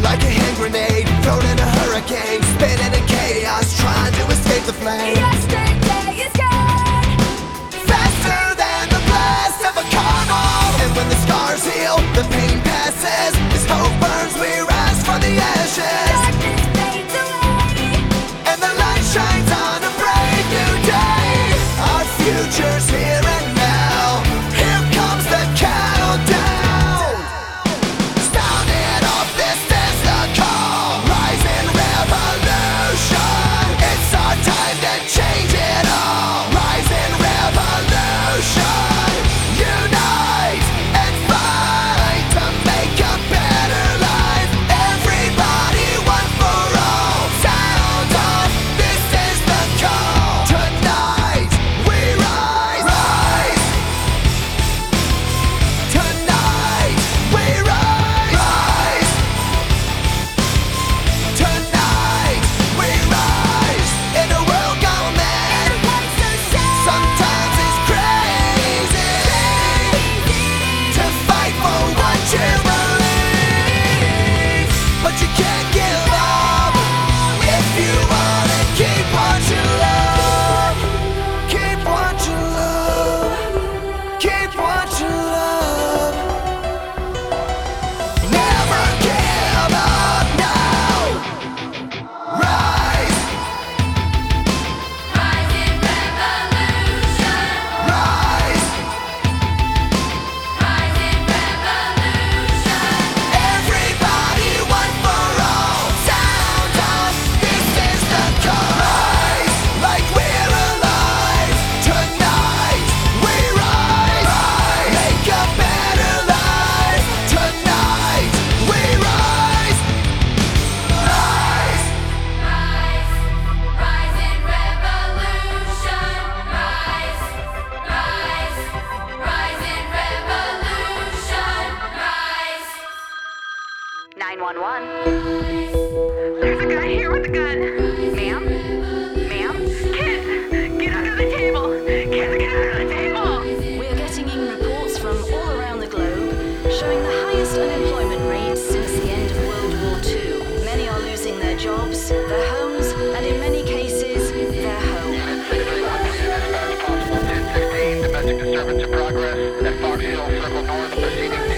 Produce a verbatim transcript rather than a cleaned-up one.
like a hand grenade thrown in a hurricane, spinning in chaos, trying to escape the flames. Yesterday is gone, Faster than the blast of a carnal. And when the scars heal, the pain passes. As hope burns, we rise from the ashes. darkness fades away. And the light shines on a brave new day. Our future's here and now. Here comes the countdown. Sounding off, this is the call. Rising revolution. It's our time to change it all. Rising revolution. Unite and fight to make a better life. Everybody, one for all. Sound off, this is the call. Tonight we rise. Rise. Tonight we rise. Rise. Tonight we rise. In a world gone mad. Life's so sad. Sometimes it's crazy to fight for what you believe, but you can't give up if you wanna keep what you love. Keep what you love. Keep what you love. Never give up now. Rise. Rising revolution, Rise. rising revolution. Everybody, one for all. Sound off, this is the call. Rise, like we're alive. Tonight we rise. Rise. Make a better life. Tonight we rise. Rise. Rise, rising revolution. Rise, rise, rising revolution. Rise. nine one one. There's a guy here with a gun. Ma'am? Ma'am? Kid! Get under the table! Kid, get under the table! We're getting in reports from all around the globe showing the highest unemployment rates since the end of World War Two. Many are losing their jobs, their homes, and in many cases, their home. Domestic disturbance in progress at Fox Hill Circle North, proceeding